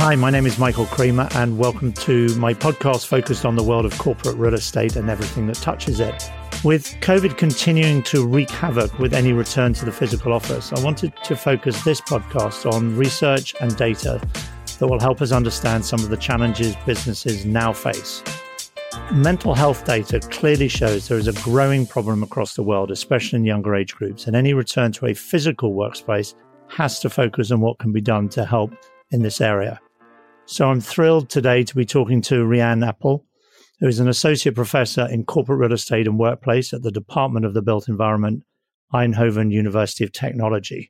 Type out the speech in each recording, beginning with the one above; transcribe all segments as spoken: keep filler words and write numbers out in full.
Hi, my name is Michael Creamer, and welcome to my podcast focused on the world of corporate real estate and everything that touches it. With COVID continuing to wreak havoc with any return to the physical office, I wanted to focus this podcast on research and data that will help us understand some of the challenges businesses now face. Mental health data clearly shows there is a growing problem across the world, especially in younger age groups, and any return to a physical workspace has to focus on what can be done to help in this area. So I'm thrilled today to be talking to Rianne Appel, who is an associate professor in corporate real estate and workplace at the Department of the Built Environment, Eindhoven University of Technology.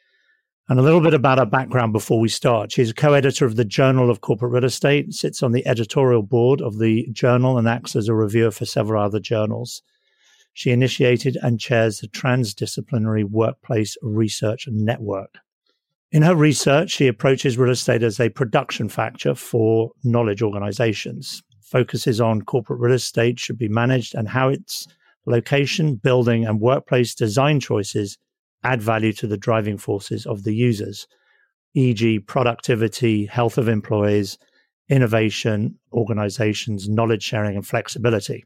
And a little bit about her background before we start. She's a co-editor of the Journal of Corporate Real Estate, sits on the editorial board of the journal and acts as a reviewer for several other journals. She initiated and chairs the Transdisciplinary Workplace Research Network. In her research, she approaches real estate as a production factor for knowledge organizations, focuses on corporate real estate should be managed and how its location, building, and workplace design choices add value to the driving forces of the users, for example productivity, health of employees, innovation, organizations, knowledge sharing, and flexibility.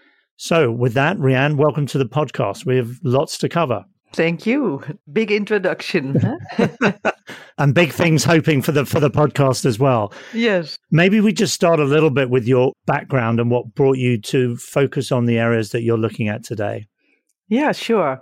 So with that, Rianne, welcome to the podcast. We have lots to cover. Thank you. Big introduction. Huh? And big things hoping for the for the podcast as well. Yes. Maybe we just start a little bit with your background and what brought you to focus on the areas that you're looking at today. Yeah, sure.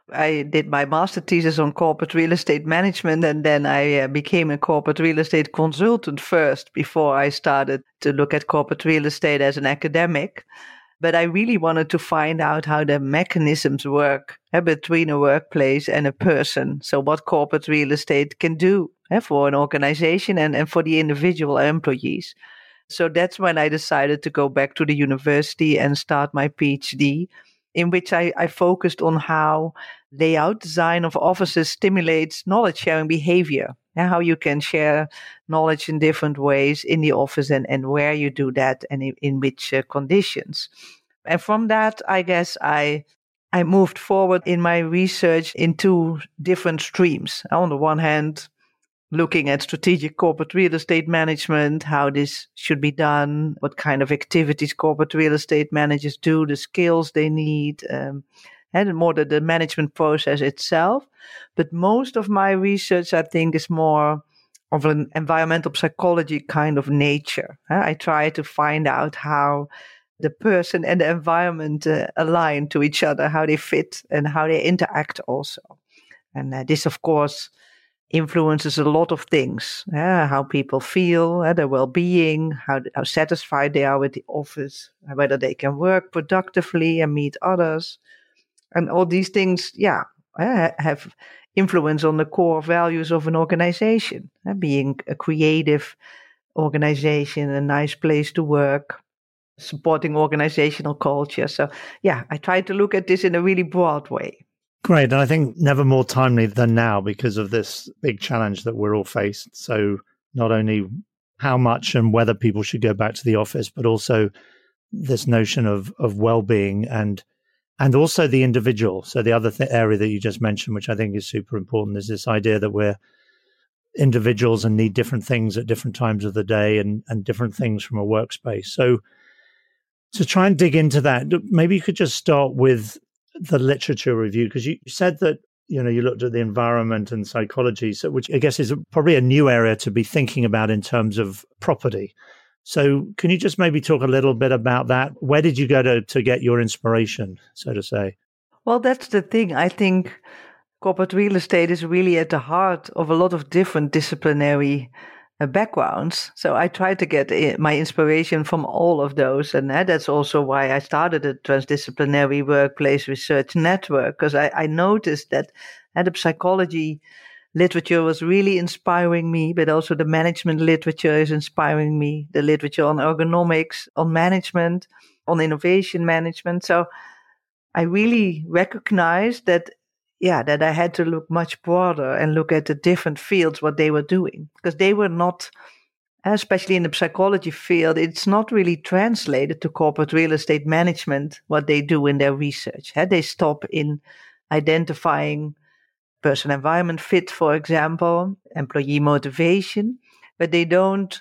I did my master thesis on corporate real estate management, and then I uh, became a corporate real estate consultant first before I started to look at corporate real estate as an academic. But I really wanted to find out how the mechanisms work uh, between a workplace and a person. So what corporate real estate can do uh, for an organization and, and for the individual employees. So that's when I decided to go back to the university and start my PhD, in which I, I focused on how layout design of offices stimulates knowledge sharing behavior, and how you can share knowledge in different ways in the office and, and where you do that and in, in which uh, conditions. And from that, I guess I I moved forward in my research into different streams. On the one hand, looking at strategic corporate real estate management, how this should be done, what kind of activities corporate real estate managers do, the skills they need, um, and more the, the management process itself. But most of my research, I think, is more of an environmental psychology kind of nature. Uh, I try to find out how the person and the environment uh, align to each other, how they fit and how they interact also. And uh, this, of course, influences a lot of things, uh, how people feel, uh, their well-being, how, how satisfied they are with the office, whether they can work productively and meet others. And all these things, yeah, uh, have influence on the core values of an organization, uh, being a creative organization, a nice place to work, supporting organizational culture. So, yeah, I try to look at this in a really broad way. Great. And I think never more timely than now because of this big challenge that we're all faced. So not only how much and whether people should go back to the office, but also this notion of of well-being and and also the individual. So the other th- area that you just mentioned, which I think is super important, is this idea that we're individuals and need different things at different times of the day and, and different things from a workspace. So to try and dig into that, maybe you could just start with the literature review, because you said that, you know, you looked at the environment and psychology, so which I guess is probably a new area to be thinking about in terms of property. So can you just maybe talk a little bit about that? Where did you go to, to get your inspiration, so to say? Well, that's the thing. I think corporate real estate is really at the heart of a lot of different disciplinary uh, backgrounds. So I try to get uh, my inspiration from all of those. And uh, that's also why I started a Transdisciplinary Workplace Research Network, because I, I noticed that uh, the psychology literature was really inspiring me, but also the management literature is inspiring me, the literature on ergonomics, on management, on innovation management. So I really recognized that, yeah, that I had to look much broader and look at the different fields, what they were doing, because they were not, especially in the psychology field, it's not really translated to corporate real estate management, what they do in their research. They stop in identifying person-environment fit, for example, employee motivation. but they don't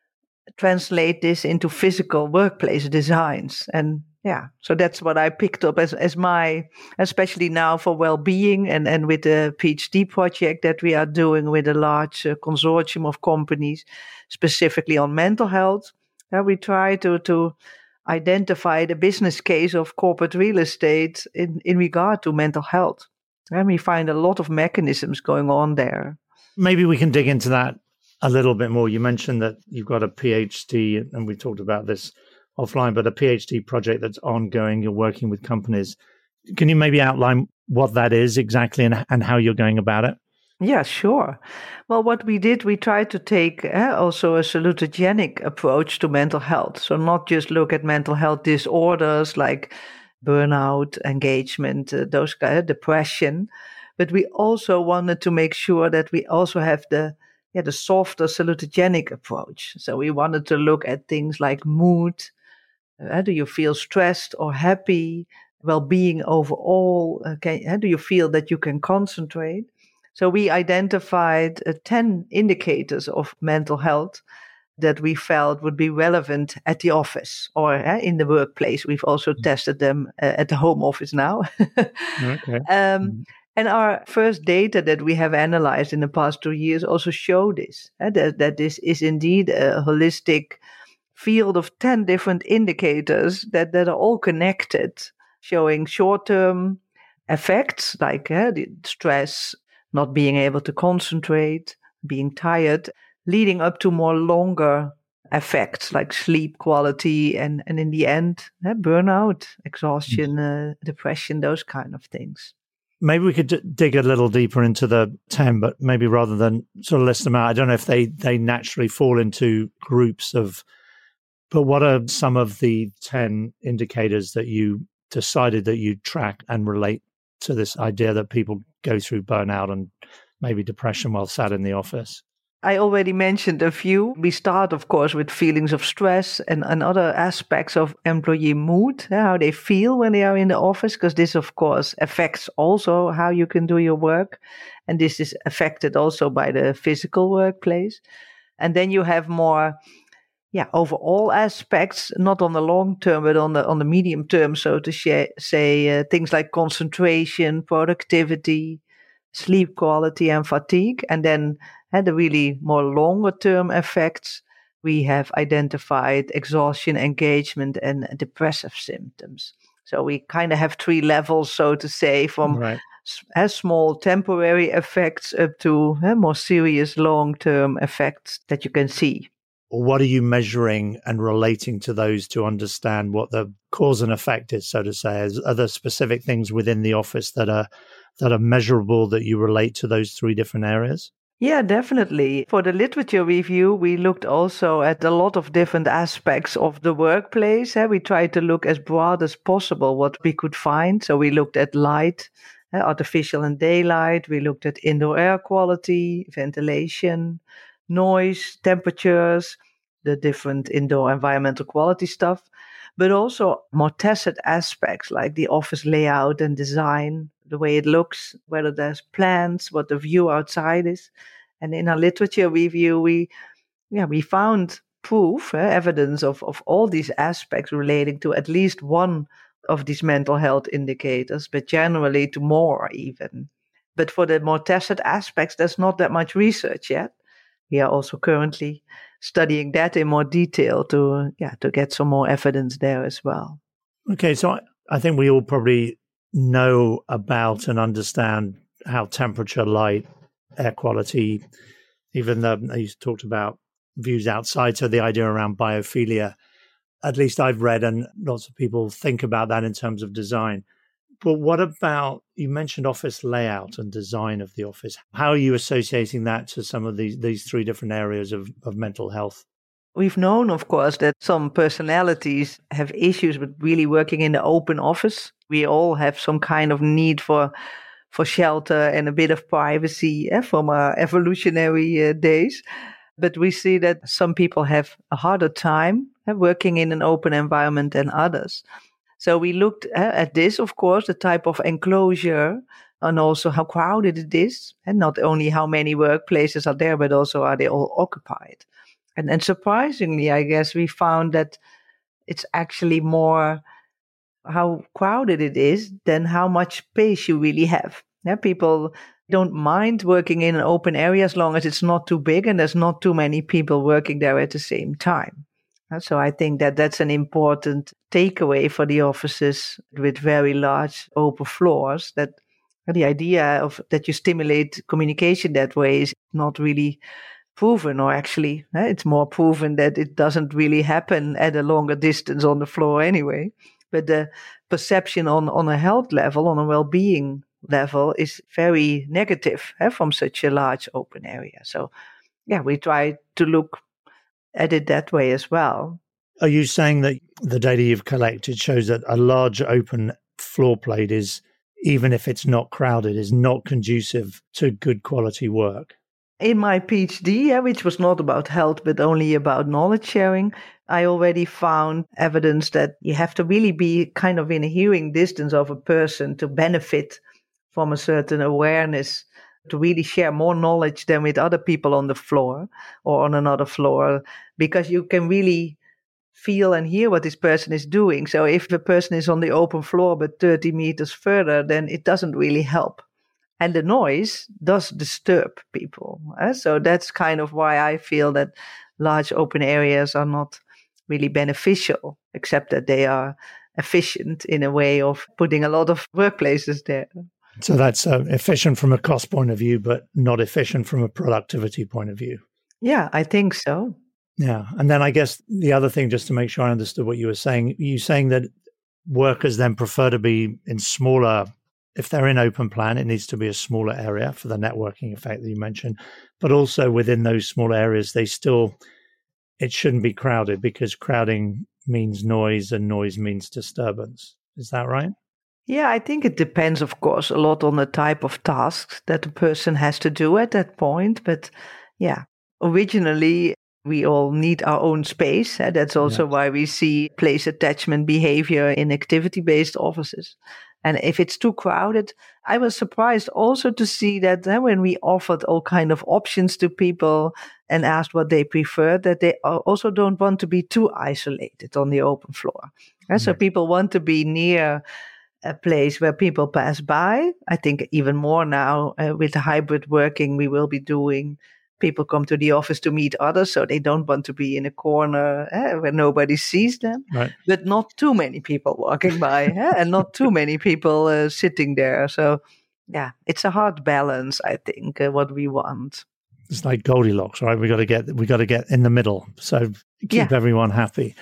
translate this into physical workplace designs. And yeah, so that's what I picked up as, as my, especially now for well-being and, and with the PhD project that we are doing with a large uh, consortium of companies, specifically on mental health. Uh, we try to, to identify the business case of corporate real estate in, in regard to mental health. And we find a lot of mechanisms going on there. Maybe we can dig into that a little bit more. You mentioned that you've got a PhD, and we talked about this offline, but a PhD project that's ongoing. You're working with companies. Can you maybe outline what that is exactly and, and how you're going about it? Yeah, sure. Well, what we did, we tried to take uh, also a salutogenic approach to mental health. So not just look at mental health disorders like burnout, engagement, uh, those kind of depression, but we also wanted to make sure that we also have the yeah the softer salutogenic approach. So we wanted to look at things like mood. Uh, do you feel stressed or happy? Well-being overall. Uh, can, uh, do you feel that you can concentrate? So we identified uh, ten indicators of mental health that we felt would be relevant at the office or uh, in the workplace. We've also mm-hmm. tested them uh, at the home office now. Okay. Um, mm-hmm. And our first data that we have analyzed in the past two years also show this, uh, that, that this is indeed a holistic field of ten different indicators that, that are all connected, showing short-term effects like uh, the stress, not being able to concentrate, being tired, leading up to more longer effects like sleep quality and, and in the end, uh, burnout, exhaustion, uh, depression, those kind of things. Maybe we could d- dig a little deeper into the ten, but maybe rather than sort of list them out, I don't know if they, they naturally fall into groups of, but what are some of the ten indicators that you decided that you track and relate to this idea that people go through burnout and maybe depression while sat in the office? I already mentioned a few. We start, of course, with feelings of stress and, and other aspects of employee mood, how they feel when they are in the office, because this, of course, affects also how you can do your work. And this is affected also by the physical workplace. And then you have more, yeah, overall aspects, not on the long term, but on the on the medium term, so to sh- say, uh, things like concentration, productivity, sleep quality, and fatigue. And then and the really more longer term effects, we have identified exhaustion, engagement, and depressive symptoms. So we kind of have three levels, so to say, from right. as small temporary effects up to uh, more serious long-term effects that you can see. What are you measuring and relating to those to understand what the cause and effect is, so to say? Are there specific things within the office that are that are measurable that you relate to those three different areas? Yeah, definitely. For the literature review, we looked also at a lot of different aspects of the workplace. We tried to look as broad as possible what we could find. So we looked at light, artificial and daylight. We looked at indoor air quality, ventilation, noise, temperatures, the different indoor environmental quality stuff, but also more tacit aspects like the office layout and design, the way it looks, whether there's plants, what the view outside is. And in our literature review, we yeah we found proof, uh, evidence of, of all these aspects relating to at least one of these mental health indicators, but generally to more even. But for the more tacit aspects, there's not that much research yet. We are also currently studying that in more detail to yeah to get some more evidence there as well. Okay, so I, I think we all probably know about and understand how temperature, light, air quality, even the, you talked about views outside, so the idea around biophilia, at least I've read, and lots of people think about that in terms of design. But what about, you mentioned office layout and design of the office. How are you associating that to some of these, these three different areas of, of mental health? We've known, of course, that some personalities have issues with really working in the open office. We all have some kind of need for for shelter and a bit of privacy eh, from our evolutionary uh, days. But we see that some people have a harder time eh, working in an open environment than others. So we looked uh, at this, of course, the type of enclosure and also how crowded it is, and not only how many workplaces are there, but also are they all occupied. And, and surprisingly, I guess we found that it's actually more how crowded it is than how much space you really have. Yeah, people don't mind working in an open area as long as it's not too big and there's not too many people working there at the same time. And so I think that that's an important takeaway for the offices with very large open floors, that the idea of that you stimulate communication that way is not really proven, or actually eh, it's more proven that it doesn't really happen at a longer distance on the floor anyway. But the perception on, on a health level, on a well-being level, is very negative eh, from such a large open area. So yeah, we try to look at it that way as well. Are you saying that the data you've collected shows that a large open floor plate is, even if it's not crowded, is not conducive to good quality work? In my PhD, yeah, which was not about health, but only about knowledge sharing, I already found evidence that you have to really be kind of in a hearing distance of a person to benefit from a certain awareness, to really share more knowledge than with other people on the floor or on another floor, because you can really feel and hear what this person is doing. So if the person is on the open floor but thirty meters further, then it doesn't really help. And the noise does disturb people. Eh? So that's kind of why I feel that large open areas are not really beneficial, except that they are efficient in a way of putting a lot of workplaces there. So that's uh, efficient from a cost point of view, but not efficient from a productivity point of view. Yeah, I think so. Yeah. And then I guess the other thing, just to make sure I understood what you were saying, you saying that workers then prefer to be in smaller, if they're in open plan, it needs to be a smaller area for the networking effect that you mentioned. But also within those small areas, they still, it shouldn't be crowded, because crowding means noise and noise means disturbance. Is that right? Yeah, I think it depends, of course, a lot on the type of tasks that the person has to do at that point. But yeah, originally, we all need our own space. Eh? That's also yeah. why we see place attachment behavior in activity-based offices. And if it's too crowded, I was surprised also to see that eh, when we offered all kind of options to people and asked what they prefer, that they also don't want to be too isolated on the open floor. Mm-hmm. So people want to be near a place where people pass by. I think even more now uh, with the hybrid working we will be doing. People come to the office to meet others, so they don't want to be in a corner eh, where nobody sees them. Right. But not too many people walking by eh, and not too many people uh, sitting there. So, yeah, it's a hard balance, I think, uh, what we want. It's like Goldilocks, right? We got to get we got to get in the middle, so keep yeah. everyone happy.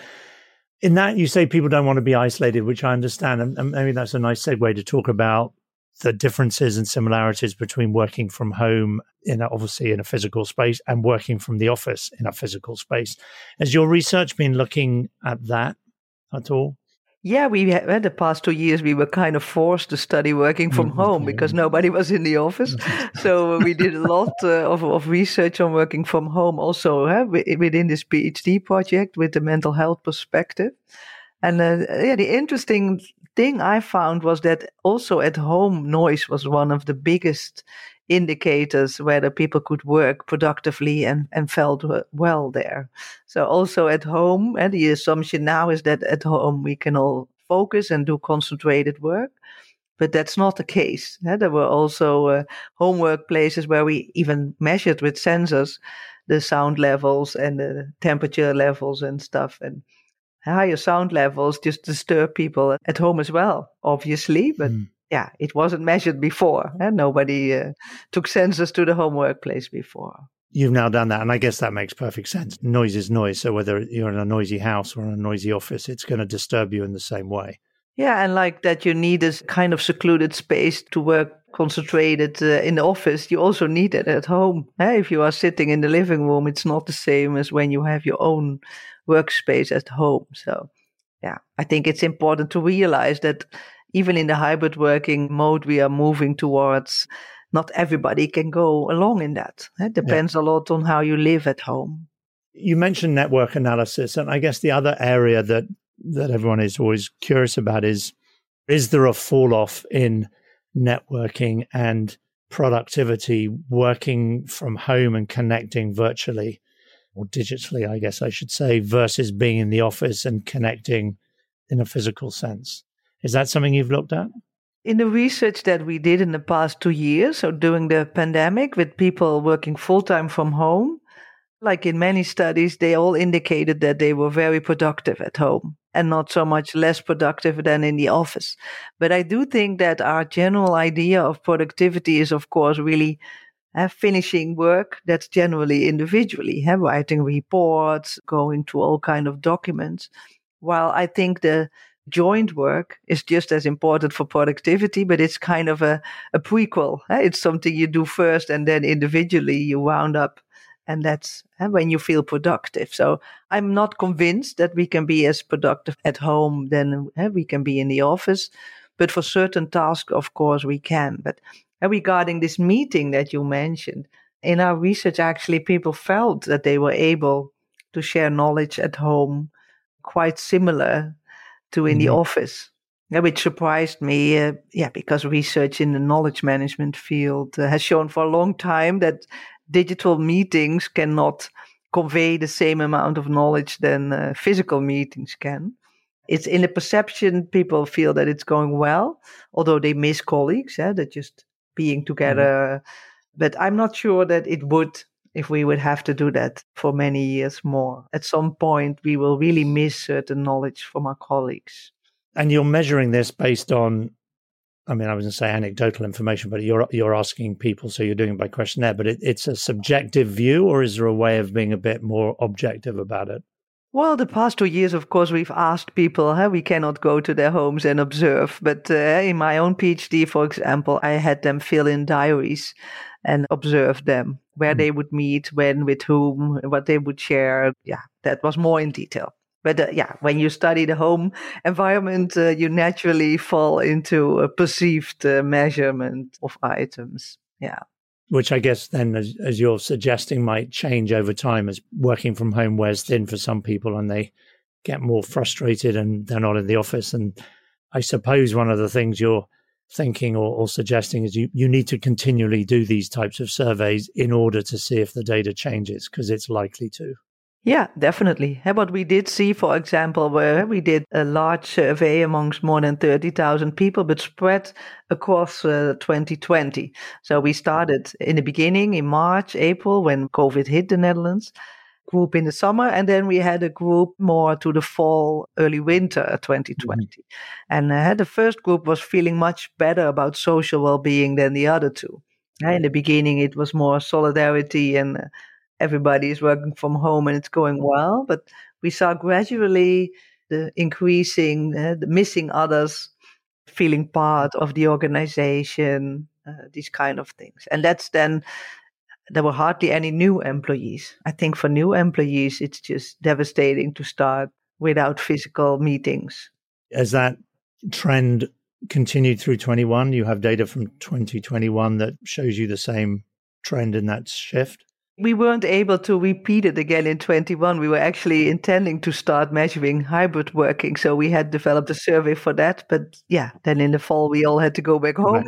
In that, you say people don't want to be isolated, which I understand, and maybe that's a nice segue to talk about the differences and similarities between working from home in a, obviously in a physical space and working from the office in a physical space. Has your research been looking at that at all? Yeah, we had the past two years we were kind of forced to study working from mm-hmm. home because nobody was in the office. So we did a lot uh, of, of research on working from home also uh, within this PhD project with the mental health perspective. And uh, yeah, the interesting thing I found was that also at home noise was one of the biggest indicators whether people could work productively and, and felt well there. So also at home, and the assumption now is that at home we can all focus and do concentrated work, but that's not the case. There were also uh, home workplaces where we even measured with sensors the sound levels and the temperature levels and stuff, and higher sound levels just disturb people at home as well, obviously, but mm. yeah, it wasn't measured before. Eh? Nobody uh, took sensors to the home workplace before. You've now done that, and I guess that makes perfect sense. Noise is noise, so whether you're in a noisy house or in a noisy office, it's going to disturb you in the same way. Yeah, and like that you need this kind of secluded space to work concentrated uh, in the office, you also need it at home. Eh? If you are sitting in the living room, it's not the same as when you have your own workspace at home. So yeah, I think it's important to realize that even in the hybrid working mode we are moving towards, not everybody can go along in that. It depends yeah. a lot on how you live at home. You mentioned network analysis, and I guess the other area that, that everyone is always curious about is, is there a fall off in networking and productivity, working from home and connecting virtually or digitally, I guess I should say, versus being in the office and connecting in a physical sense. Is that something you've looked at? In the research that we did in the past two years, so during the pandemic with people working full-time from home, like in many studies, they all indicated that they were very productive at home and not so much less productive than in the office. But I do think that our general idea of productivity is, of course, really uh, finishing work that's generally individually, uh, writing reports, going to all kind of documents. While I think the joint work is just as important for productivity, but it's kind of a, a prequel. Uh, it's something you do first and then individually you wound up. And that's uh, when you feel productive. So I'm not convinced that we can be as productive at home than uh, we can be in the office. But for certain tasks, of course, we can. But uh, regarding this meeting that you mentioned, in our research, actually, people felt that they were able to share knowledge at home quite similar to in mm-hmm. the office. Yeah, which surprised me, uh, yeah, because research in the knowledge management field uh, has shown for a long time that digital meetings cannot convey the same amount of knowledge than uh, physical meetings can. It's in the perception, people feel that it's going well, although they miss colleagues, yeah, that just being together. Mm-hmm. But I'm not sure that it would, if we would have to do that for many years more. At some point, we will really miss certain knowledge from our colleagues. And you're measuring this based on, I mean, I was going to say anecdotal information, but you're you're asking people, so you're doing it by questionnaire, but it, it's a subjective view, or is there a way of being a bit more objective about it? Well, the past two years, of course, we've asked people, huh? We cannot go to their homes and observe. But uh, in my own PhD, for example, I had them fill in diaries and observe them, where mm. they would meet, when, with whom, what they would share. Yeah, that was more in detail. But uh, yeah, when you study the home environment, uh, you naturally fall into a perceived uh, measurement of items. Yeah. Which I guess then, as, as you're suggesting, might change over time as working from home wears thin for some people and they get more frustrated and they're not in the office. And I suppose one of the things you're thinking or, or suggesting is you, you need to continually do these types of surveys in order to see if the data changes, because it's likely to. Yeah, definitely. What we did see, for example, where we did a large survey amongst more than thirty thousand people, but spread across uh, twenty twenty. So we started in the beginning, in March, April, when COVID hit the Netherlands, group in the summer, and then we had a group more to the fall, early winter twenty twenty. Mm-hmm. And uh, the first group was feeling much better about social well-being than the other two. Uh, in the beginning, it was more solidarity and uh, everybody is working from home and it's going well, but we saw gradually the increasing, uh, the missing others, feeling part of the organization, uh, these kind of things. And that's then, there were hardly any new employees. I think for new employees, it's just devastating to start without physical meetings. As that trend continued through twenty-one, you have data from twenty twenty-one that shows you the same trend in that shift? We weren't able to repeat it again in twenty-one. We were actually intending to start measuring hybrid working. So we had developed a survey for that. But yeah, then in the fall, we all had to go back home.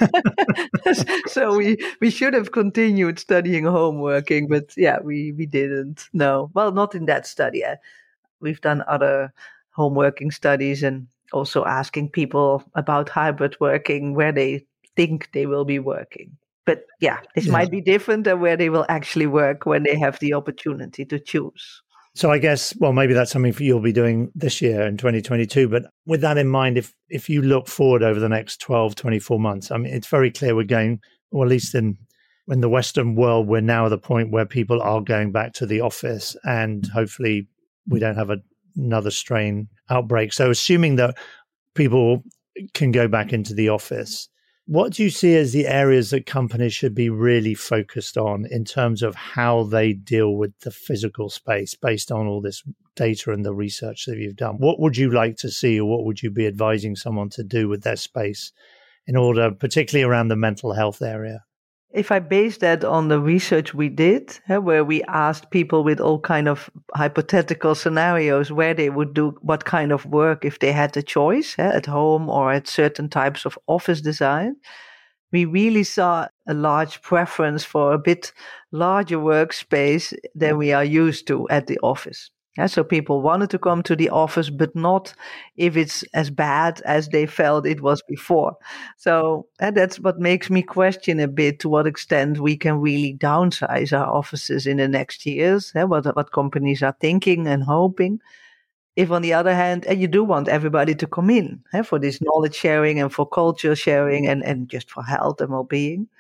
Right. So we, we should have continued studying home working. But yeah, we, we didn't. No, well, not in that study. We've done other home working studies and also asking people about hybrid working, where they think they will be working. But yeah, this yeah. might be different than where they will actually work when they have the opportunity to choose. So I guess, well, maybe that's something for you'll be doing this year in twenty twenty-two. But with that in mind, if if you look forward over the next twelve, twenty-four months, I mean, it's very clear we're going, or at least in, in the Western world, we're now at the point where people are going back to the office and hopefully we don't have a, another strain outbreak. So assuming that people can go back into the office, what do you see as the areas that companies should be really focused on in terms of how they deal with the physical space based on all this data and the research that you've done? What would you like to see, or what would you be advising someone to do with their space in order, particularly around the mental health area? If I base that on the research we did, eh, where we asked people with all kind of hypothetical scenarios where they would do what kind of work if they had the choice, eh, at home or at certain types of office design, we really saw a large preference for a bit larger workspace than we are used to at the office. Yeah, so people wanted to come to the office, but not if it's as bad as they felt it was before. So and that's what makes me question a bit to what extent we can really downsize our offices in the next years, eh, what, what companies are thinking and hoping. If on the other hand, and you do want everybody to come in, eh, for this knowledge sharing and for culture sharing and, and just for health and well-being.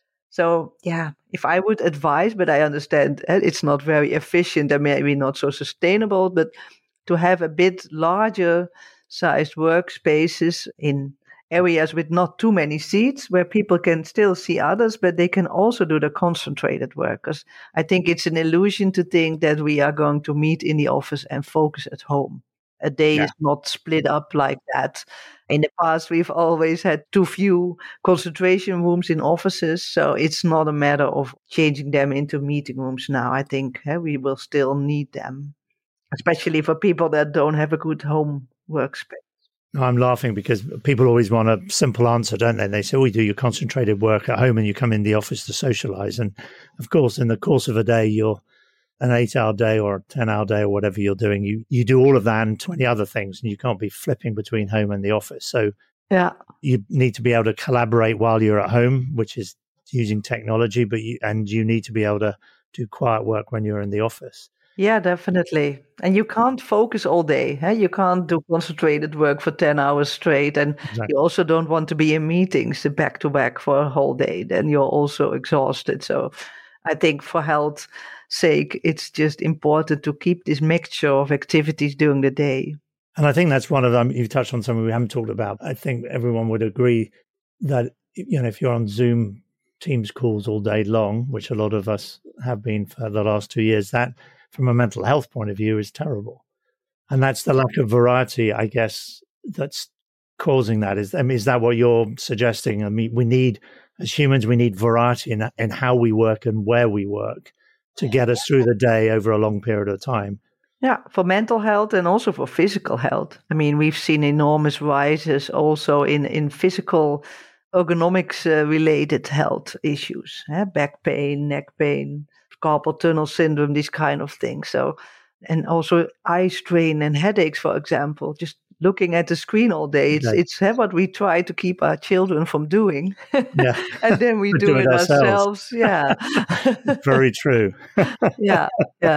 So yeah, if I would advise, but I understand eh, it's not very efficient and maybe not so sustainable, but to have a bit larger sized workspaces in areas with not too many seats where people can still see others, but they can also do the concentrated work. Because I think it's an illusion to think that we are going to meet in the office and focus at home. A day Yeah. is not split up like that. In the past, we've always had too few concentration rooms in offices. So it's not a matter of changing them into meeting rooms now. I think eh, we will still need them, especially for people that don't have a good home workspace. I'm laughing because people always want a simple answer, don't they? They say, oh, you do your concentrated work at home and you come in the office to socialize. And of course, in the course of a day, you're an eight hour day or a ten hour day or whatever you're doing, you, you do all of that and twenty other things, and you can't be flipping between home and the office. So yeah, you need to be able to collaborate while you're at home, which is using technology, but you, and you need to be able to do quiet work when you're in the office. Yeah, definitely. And you can't focus all day. Eh? You can't do concentrated work for ten hours straight. And Exactly. you also don't want to be in meetings back to back for a whole day. Then you're also exhausted. So I think for health's sake, it's just important to keep this mixture of activities during the day. And I think that's one of them. You've touched on something we haven't talked about. I think everyone would agree that, you know, if you're on Zoom Teams calls all day long, which a lot of us have been for the last two years, that from a mental health point of view is terrible. And that's the lack of variety, I guess, that's causing that. Is, I mean, is that what you're suggesting? I mean, we need, as humans, we need variety in, in how we work and where we work to get us through the day over a long period of time. Yeah, for mental health and also for physical health. I mean, we've seen enormous rises also in, in physical ergonomics uh, related health issues, eh? Back pain, neck pain, carpal tunnel syndrome, these kind of things. So, and also eye strain and headaches, for example, just looking at the screen all day. It's, Okay. it's eh, what we try to keep our children from doing. Yeah. And then we do, do it it ourselves. ourselves. Yeah. Very true. yeah. Yeah.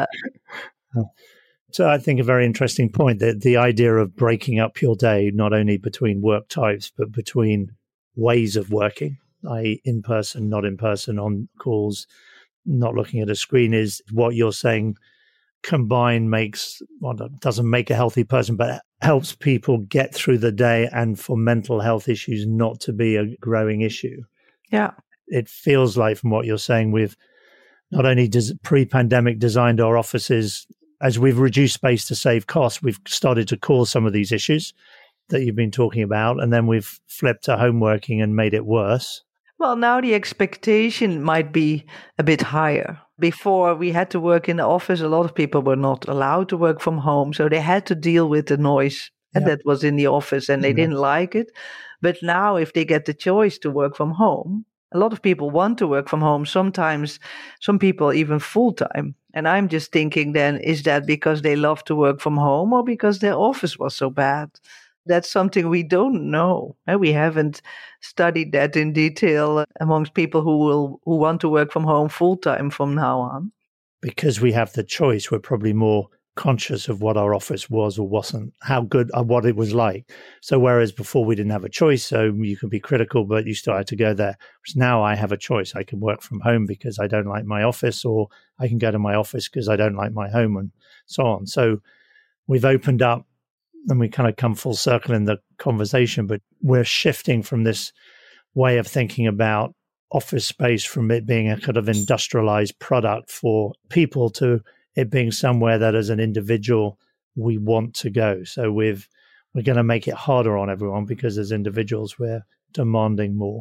So I think a very interesting point, that the idea of breaking up your day, not only between work types, but between ways of working, that is in person, not in person, on calls, not looking at a screen, is what you're saying combined makes, well, doesn't make a healthy person, but helps people get through the day and for mental health issues not to be a growing issue. Yeah. It feels like, from what you're saying, we've not only des- pre-pandemic designed our offices, as we've reduced space to save costs, we've started to cause some of these issues that you've been talking about, and then we've flipped to home working and made it worse. Well, now the expectation might be a bit higher. Before we had to work in the office, a lot of people were not allowed to work from home, so they had to deal with the noise Yep. that was in the office, and they Yep. didn't like it. But now, if they get the choice to work from home, a lot of people want to work from home, sometimes some people even full-time. And I'm just thinking then, is that because they love to work from home or because their office was so bad? That's something we don't know. We haven't studied that in detail amongst people who will who want to work from home full-time from now on. Because we have the choice, we're probably more conscious of what our office was or wasn't, how good, or what it was like. So whereas before we didn't have a choice, so you could be critical, but you still had to go there. Whereas now I have a choice. I can work from home because I don't like my office, or I can go to my office because I don't like my home, and so on. So we've opened up, and we kind of come full circle in the conversation, but we're shifting from this way of thinking about office space, from it being a kind of industrialized product for people, to it being somewhere that as an individual we want to go. So we've, we're going to make it harder on everyone because as individuals we're demanding more.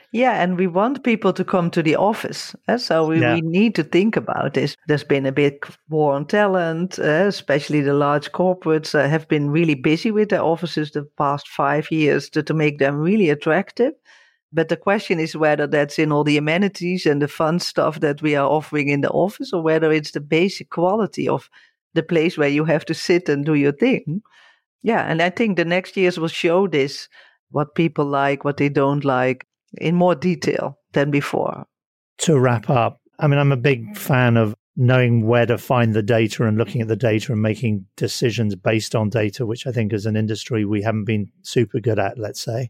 Yeah, and we want people to come to the office. Uh, so we, yeah. we need to think about this. There's been a big war on talent, uh, especially the large corporates uh, have been really busy with their offices the past five years to, to make them really attractive. But the question is whether that's in all the amenities and the fun stuff that we are offering in the office, or whether it's the basic quality of the place where you have to sit and do your thing. Yeah, and I think the next years will show this, what people like, what they don't like, in more detail than before. To wrap up, I mean, I'm a big fan of knowing where to find the data and looking at the data and making decisions based on data, which I think as an industry we haven't been super good at, let's say.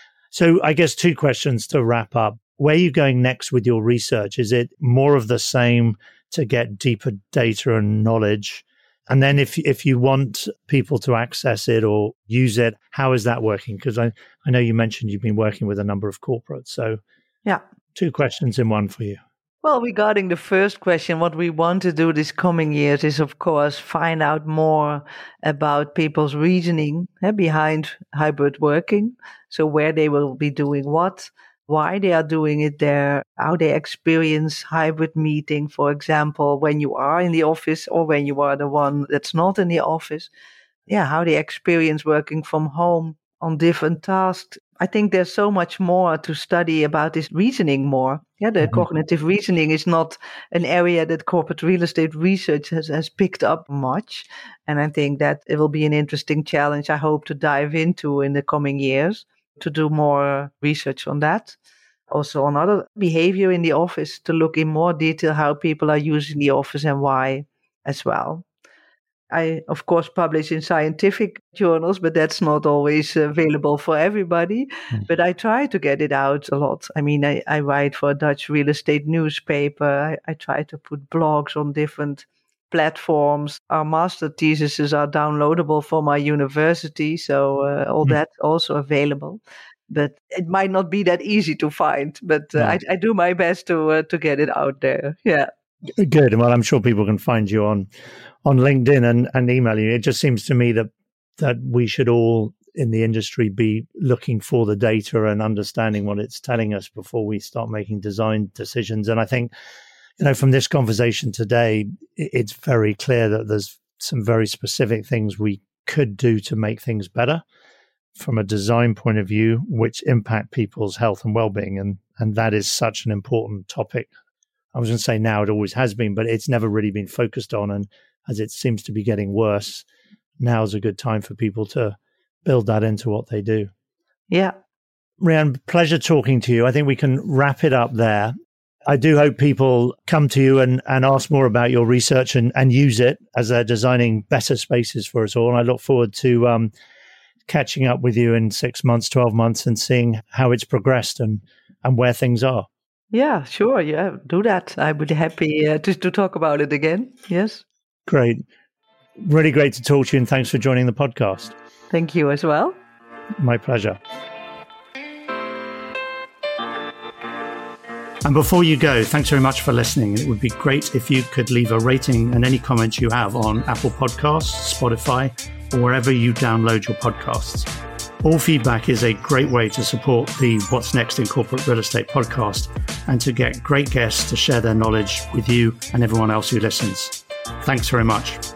So I guess two questions to wrap up. Where are you going next with your research? Is it more of the same to get deeper data and knowledge? And then if if you want people to access it or use it, how is that working? Because I, I know you mentioned you've been working with a number of corporates. So yeah, two questions in one for you. Well, regarding the first question, what we want to do this coming years is, of course, find out more about people's reasoning eh, behind hybrid working. So where they will be doing what, why they are doing it there, how they experience hybrid meeting, for example, when you are in the office or when you are the one that's not in the office. Yeah, how they experience working from home on different tasks. I think there's so much more to study about this reasoning more. Yeah, the mm-hmm. cognitive reasoning is not an area that corporate real estate research has, has picked up much. And I think that it will be an interesting challenge I hope to dive into in the coming years, to do more research on that. Also on other behavior in the office, to look in more detail how people are using the office and why as well. I, of course, publish in scientific journals, but that's not always available for everybody. Mm. But I try to get it out a lot. I mean, I, I write for a Dutch real estate newspaper. I, I try to put blogs on different platforms. Our master theses are downloadable for my university, so uh, all mm. that also available. But it might not be that easy to find, but uh, no. I, I do my best to uh, to get it out there. Yeah. Good. Well, I'm sure people can find you on on LinkedIn and, and email you. It just seems to me that that we should all in the industry be looking for the data and understanding what it's telling us before we start making design decisions. And I think, you know, from this conversation today, it's very clear that there's some very specific things we could do to make things better from a design point of view, which impact people's health and well-being. And, and that is such an important topic. I was going to say now, it always has been, but it's never really been focused on. And as it seems to be getting worse, now's a good time for people to build that into what they do. Yeah. Rian, pleasure talking to you. I think we can wrap it up there. I do hope people come to you and, and ask more about your research and, and use it as they're designing better spaces for us all. And I look forward to um, catching up with you in six months, twelve months and seeing how it's progressed and, and where things are. Yeah, sure. Yeah, do that. I would be happy uh, to, to talk about it again. Yes. Great. Really great to talk to you, and thanks for joining the podcast. Thank you as well. My pleasure. And before you go, thanks very much for listening. It would be great if you could leave a rating and any comments you have on Apple Podcasts, Spotify, or wherever you download your podcasts. All feedback is a great way to support the What's Next in Corporate Real Estate podcast and to get great guests to share their knowledge with you and everyone else who listens. Thanks very much.